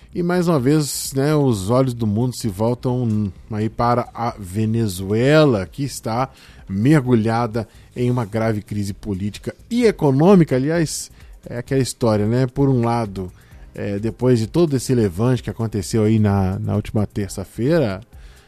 E mais uma vez, né, os olhos do mundo se voltam aí para a Venezuela, que está mergulhada em uma grave crise política e econômica. Aliás, é aquela história, né? Por um lado, depois de todo esse levante que aconteceu aí na última terça-feira,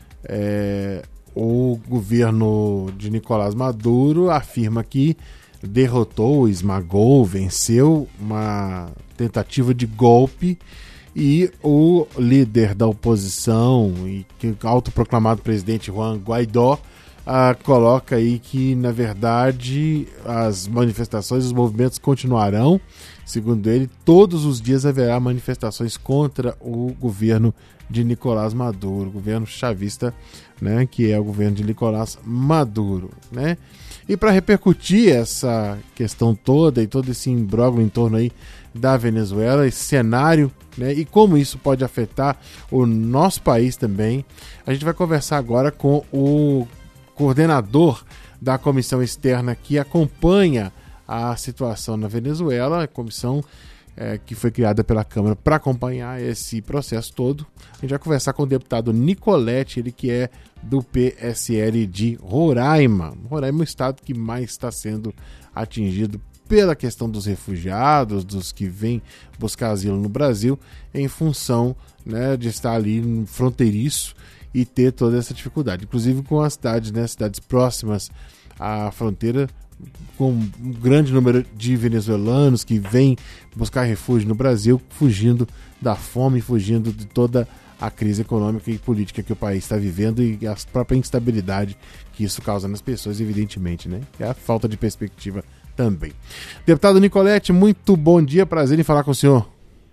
o governo de Nicolás Maduro afirma que derrotou, esmagou, venceu uma tentativa de golpe, e o líder da oposição e autoproclamado presidente Juan Guaidó coloca aí que, na verdade, as manifestações, os movimentos continuarão. Segundo ele, todos os dias haverá manifestações contra o governo de Nicolás Maduro, o governo chavista, né, que é o governo de Nicolás Maduro, né? E para repercutir essa questão toda e todo esse imbróglio em torno aí da Venezuela, esse cenário, né, e como isso pode afetar o nosso país também, a gente vai conversar agora com o coordenador da comissão externa que acompanha a situação na Venezuela, a comissão que foi criada pela Câmara para acompanhar esse processo todo. A gente vai conversar com o deputado Nicoletti, ele que é do PSL de Roraima. Roraima é o estado que mais está sendo atingido pela questão dos refugiados, dos que vêm buscar asilo no Brasil, em função, né, de estar ali no fronteiriço e ter toda essa dificuldade. Inclusive com as cidades, né, cidades próximas à fronteira, com um grande número de venezuelanos que vêm buscar refúgio no Brasil, fugindo da fome, fugindo de toda a crise econômica e política que o país está vivendo e a própria instabilidade que isso causa nas pessoas, evidentemente, né? E a falta de perspectiva também. Deputado Nicoletti, muito bom dia, prazer em falar com o senhor.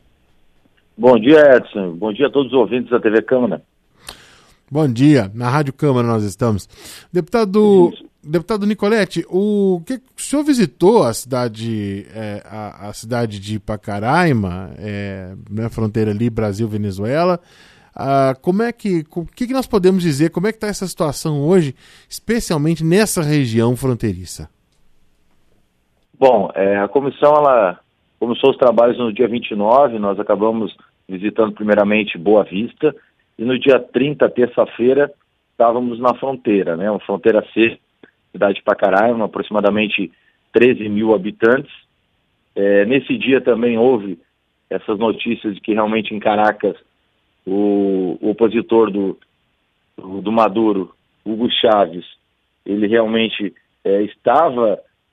Bom dia, Edson. Bom dia a todos os ouvintes da TV Câmara. Bom dia, na Rádio Câmara nós estamos. Deputado Nicoletti, o senhor visitou a cidade, a cidade de Pacaraima, na fronteira ali Brasil-Venezuela. O que nós podemos dizer, como é que está essa situação hoje, especialmente nessa região fronteiriça? Bom, a comissão ela começou os trabalhos no dia 29, nós acabamos visitando primeiramente Boa Vista, e no dia 30, terça-feira, estávamos na fronteira, né? Uma fronteira C, cidade de Pacaraima, aproximadamente 13 mil habitantes. Nesse dia também houve essas notícias de que realmente em Caracas o opositor do Maduro, Hugo Chávez, ele realmente estava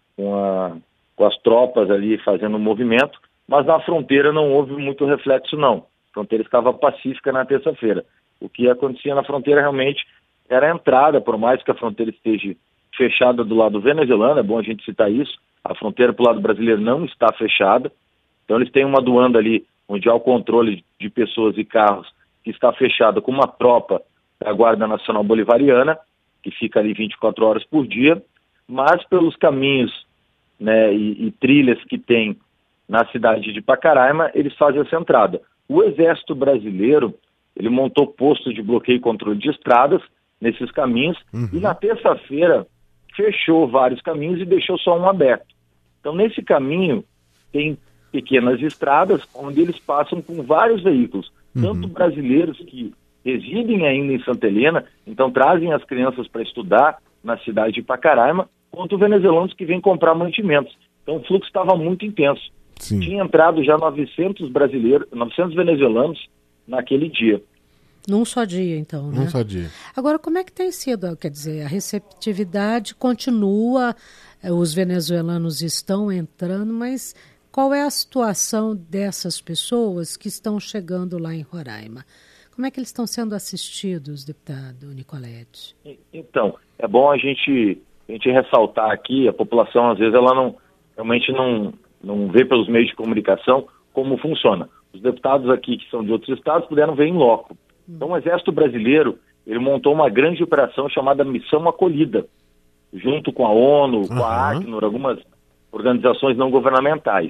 com as tropas ali fazendo um movimento, mas na fronteira não houve muito reflexo não. A fronteira estava pacífica na terça-feira. O que acontecia na fronteira realmente era a entrada, por mais que a fronteira esteja fechada do lado venezuelano, é bom a gente citar isso, a fronteira para o lado brasileiro não está fechada, então eles têm uma aduana ali onde há o controle de pessoas e carros que está fechada com uma tropa da Guarda Nacional Bolivariana, que fica ali 24 horas por dia, mas pelos caminhos, né, e trilhas que tem na cidade de Pacaraima, eles fazem essa entrada. O Exército Brasileiro, ele montou posto de bloqueio e controle de estradas nesses caminhos, e na terça-feira fechou vários caminhos e deixou só um aberto. Então, nesse caminho, tem pequenas estradas onde eles passam com vários veículos, tanto brasileiros que residem ainda em Santa Helena, então trazem as crianças para estudar na cidade de Pacaraima, quanto venezuelanos que vêm comprar mantimentos. Então, o fluxo estava muito intenso. Sim. Tinha entrado já 900 venezuelanos naquele dia. Num só dia, então, né? Num só dia. Agora, como é que tem sido? Quer dizer, a receptividade continua, os venezuelanos estão entrando, mas qual é a situação dessas pessoas que estão chegando lá em Roraima? Como é que eles estão sendo assistidos, deputado Nicoletti? Então, é bom a gente ressaltar aqui, a população, às vezes, ela realmente não vê pelos meios de comunicação como funciona. Os deputados aqui, que são de outros estados, puderam ver em loco. Então, o Exército Brasileiro, ele montou uma grande operação chamada Missão Acolhida, junto com a ONU, com a Acnur, algumas organizações não governamentais.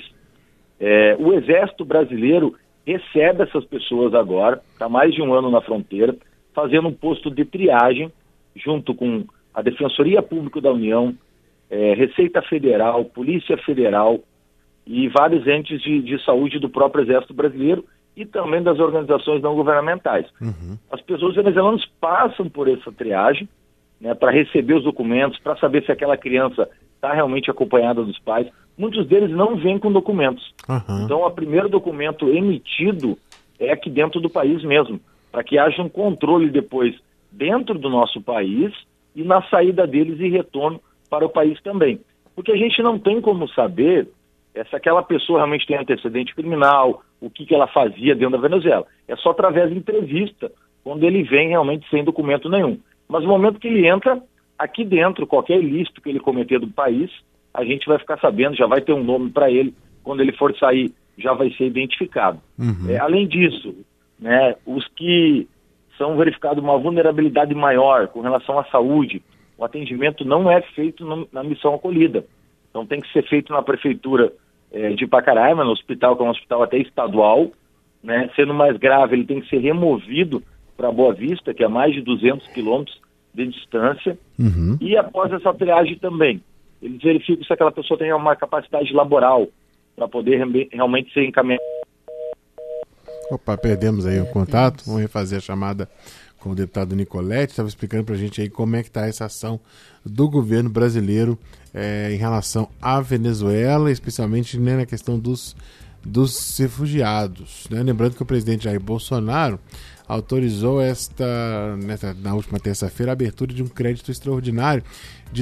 O Exército Brasileiro recebe essas pessoas agora, está mais de um ano na fronteira, fazendo um posto de triagem, junto com a Defensoria Pública da União, Receita Federal, Polícia Federal e vários entes de saúde do próprio Exército Brasileiro e também das organizações não governamentais. As pessoas venezuelanas passam por essa triagem, né, para receber os documentos, para saber se aquela criança está realmente acompanhada dos pais. Muitos deles não vêm com documentos. Então, o primeiro documento emitido é aqui dentro do país mesmo, para que haja um controle depois dentro do nosso país e na saída deles e retorno para o país também. Porque a gente não tem como saber se aquela pessoa realmente tem antecedente criminal, o que ela fazia dentro da Venezuela. É só através de entrevista, quando ele vem realmente sem documento nenhum. Mas no momento que ele entra aqui dentro, qualquer ilícito que ele cometer do país, a gente vai ficar sabendo, já vai ter um nome para ele, quando ele for sair, já vai ser identificado. Além disso, né, os que são verificados uma vulnerabilidade maior com relação à saúde, o atendimento não é feito na missão acolhida. Então tem que ser feito na prefeitura de Pacaraima, no hospital, que é um hospital até estadual, né? Sendo mais grave, ele tem que ser removido para Boa Vista, que é a mais de 200 quilômetros de distância, e após essa triagem também, eles verificam se aquela pessoa tem uma capacidade laboral para poder realmente ser encaminhada. Opa, perdemos aí o contato, vamos refazer a chamada com o deputado Nicoletti, estava explicando para a gente aí como é que está essa ação do governo brasileiro em relação à Venezuela, especialmente, né, na questão dos refugiados, né? Lembrando que o presidente Jair Bolsonaro autorizou na última terça-feira a abertura de um crédito extraordinário de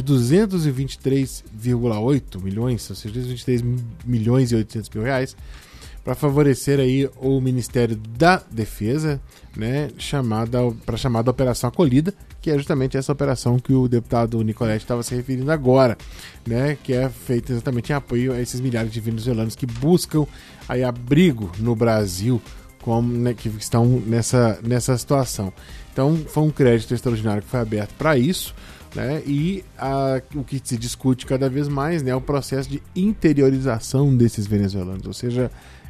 223,8 milhões, ou seja, 223 milhões e 800 mil reais, para favorecer aí o Ministério da Defesa, né, para chamada Operação Acolhida, que é justamente essa operação que o deputado Nicoletti estava se referindo agora, né, que é feita exatamente em apoio a esses milhares de venezuelanos que buscam aí abrigo no Brasil, né, que estão nessa situação. Então, foi um crédito extraordinário que foi aberto para isso, né, e o que se discute cada vez mais, né, é o processo de interiorização desses venezuelanos, ou seja,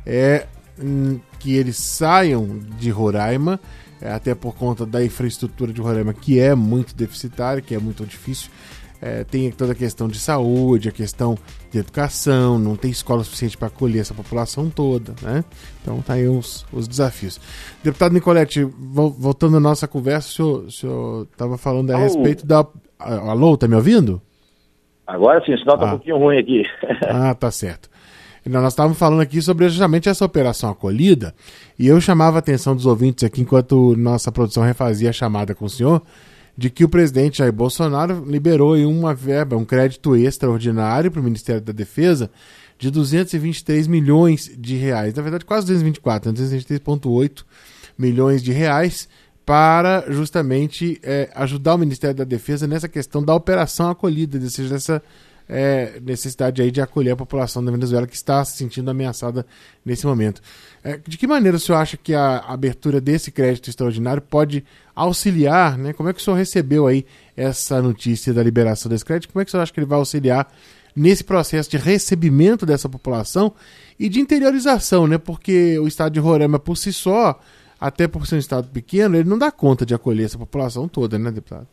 que eles saiam de Roraima, até por conta da infraestrutura de Roraima, que é muito deficitária, que é muito difícil. Tem toda a questão de saúde, a questão de educação, não tem escola suficiente para acolher essa população toda, né? Então tá aí os desafios. Deputado Nicoletti, voltando à nossa conversa, o senhor estava falando a respeito da... Alô, tá me ouvindo? Agora sim, senão tá um pouquinho ruim aqui. Tá certo. Nós estávamos falando aqui sobre justamente essa operação acolhida, e eu chamava a atenção dos ouvintes aqui, enquanto nossa produção refazia a chamada com o senhor, de que o presidente Jair Bolsonaro liberou aí uma verba, um crédito extraordinário para o Ministério da Defesa de 223 milhões de reais. Na verdade, quase 224, 223,8 milhões de reais, para justamente ajudar o Ministério da Defesa nessa questão da operação acolhida, ou seja, dessa necessidade aí de acolher a população da Venezuela que está se sentindo ameaçada nesse momento. De que maneira o senhor acha que a abertura desse crédito extraordinário pode auxiliar, né? Como é que o senhor recebeu aí essa notícia da liberação desse crédito? Como é que o senhor acha que ele vai auxiliar nesse processo de recebimento dessa população e de interiorização, né? Porque o estado de Roraima por si só, até por ser um estado pequeno, ele não dá conta de acolher essa população toda, né, deputado?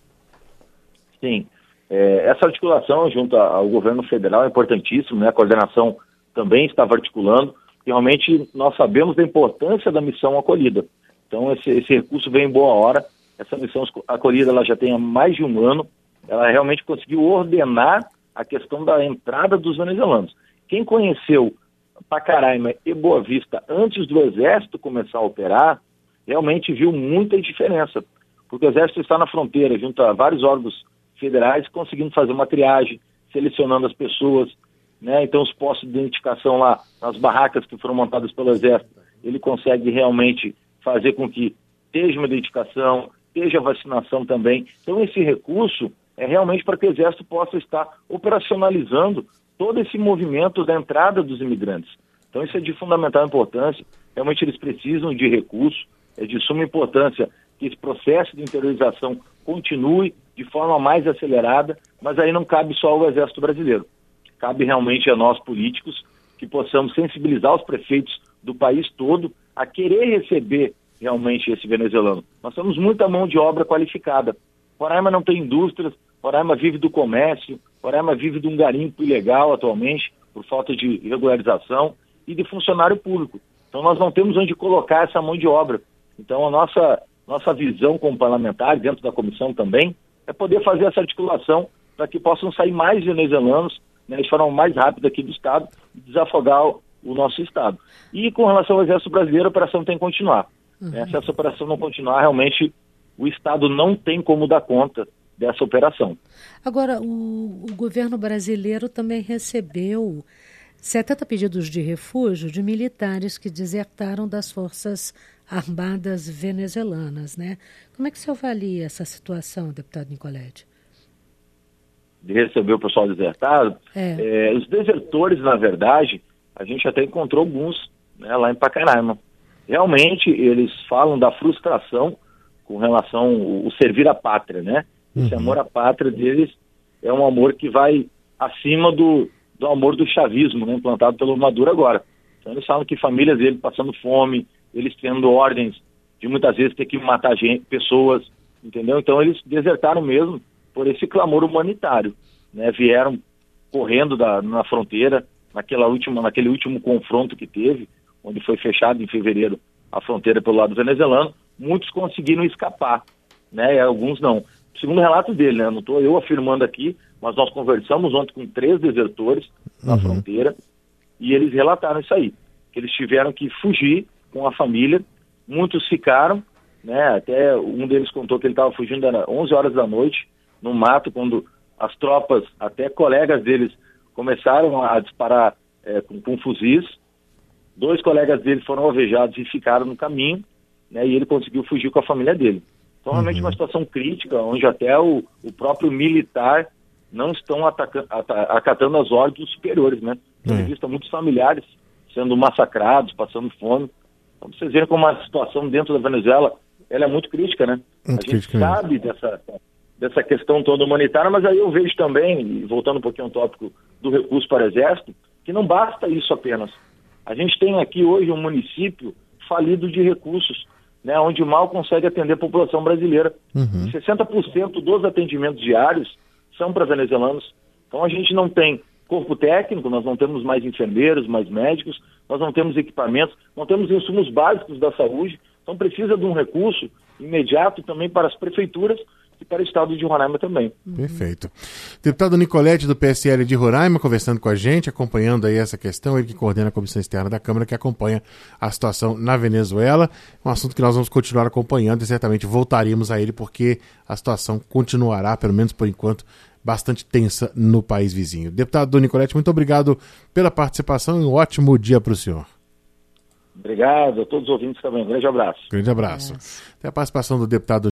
Sim. Essa articulação junto ao governo federal é importantíssima, né? A coordenação também estava articulando, e realmente nós sabemos da importância da missão acolhida. Então esse recurso vem em boa hora. Essa missão acolhida ela já tem há mais de um ano, ela realmente conseguiu ordenar a questão da entrada dos venezuelanos. Quem conheceu Pacaraima e Boa Vista antes do Exército começar a operar, realmente viu muita diferença, porque o Exército está na fronteira, junto a vários órgãos federais, conseguindo fazer uma triagem, selecionando as pessoas, né? Então os postos de identificação lá, nas barracas que foram montadas pelo Exército, ele consegue realmente fazer com que esteja uma identificação, esteja vacinação também. Então esse recurso é realmente para que o Exército possa estar operacionalizando todo esse movimento da entrada dos imigrantes. Então isso é de fundamental importância, realmente eles precisam de recurso, é de suma importância que esse processo de interiorização continue de forma mais acelerada, mas aí não cabe só ao Exército Brasileiro. Cabe realmente a nós, políticos, que possamos sensibilizar os prefeitos do país todo a querer receber realmente esse venezuelano. Nós temos muita mão de obra qualificada. Roraima não tem indústrias, Roraima vive do comércio, Roraima vive de um garimpo ilegal atualmente, por falta de regularização, e de funcionário público. Então nós não temos onde colocar essa mão de obra. Então a nossa visão como parlamentar, dentro da comissão também, é poder fazer essa articulação para que possam sair mais venezuelanos, né, de forma mais rápida aqui do Estado e desafogar o nosso Estado. E com relação ao Exército Brasileiro, a operação tem que continuar. Se essa operação não continuar, realmente o Estado não tem como dar conta dessa operação. Agora, o governo brasileiro também recebeu 70 pedidos de refúgio de militares que desertaram das Forças Armadas venezuelanas, né? Como é que você avalia essa situação, deputado Nicoletti? De receber o pessoal desertado? Os desertores, na verdade, a gente até encontrou alguns, né, lá em Pacaraima. Realmente, eles falam da frustração com relação ao servir a pátria, né? Esse amor à pátria deles é um amor que vai acima do amor do chavismo, né, implantado pelo Maduro agora. Então eles falam que famílias deles passando fome, eles tendo ordens de muitas vezes ter que matar pessoas, entendeu? Então eles desertaram mesmo por esse clamor humanitário, né? Vieram correndo na fronteira, naquele último confronto que teve, onde foi fechado em fevereiro a fronteira pelo lado venezuelano. Muitos conseguiram escapar, né? E alguns não. Segundo o relato dele, né? Não estou eu afirmando aqui, mas nós conversamos ontem com 3 desertores na fronteira e eles relataram isso aí, que eles tiveram que fugir com a família. Muitos ficaram, né? Até um deles contou que ele estava fugindo às 11 horas da noite no mato, quando as tropas, até colegas deles, começaram a disparar com fuzis. 2 colegas dele foram alvejados e ficaram no caminho, né? E ele conseguiu fugir com a família dele. Então, realmente, uma situação crítica, onde até o próprio militar não estão acatando as ordens dos superiores, né? Temos visto muitos familiares sendo massacrados, passando fome. Então, vocês verem como a situação dentro da Venezuela, ela é muito crítica, né? A gente sabe dessa questão toda humanitária, mas aí eu vejo também, voltando um pouquinho ao tópico do recurso para o Exército, que não basta isso apenas. A gente tem aqui hoje um município falido de recursos, né, onde mal consegue atender a população brasileira. 60% dos atendimentos diários são para venezuelanos. Então a gente não tem corpo técnico, nós não temos mais enfermeiros, mais médicos, nós não temos equipamentos, não temos insumos básicos da saúde. Então precisa de um recurso imediato também para as prefeituras e para o estado de Roraima também. Perfeito. Deputado Nicoletti, do PSL de Roraima, conversando com a gente, acompanhando aí essa questão, ele que coordena a Comissão Externa da Câmara, que acompanha a situação na Venezuela, um assunto que nós vamos continuar acompanhando e certamente voltaremos a ele, porque a situação continuará, pelo menos por enquanto, bastante tensa no país vizinho. Deputado Nicoletti, muito obrigado pela participação e um ótimo dia para o senhor. Obrigado a todos os ouvintes também. Um grande abraço. Grande abraço. Tem a participação do deputado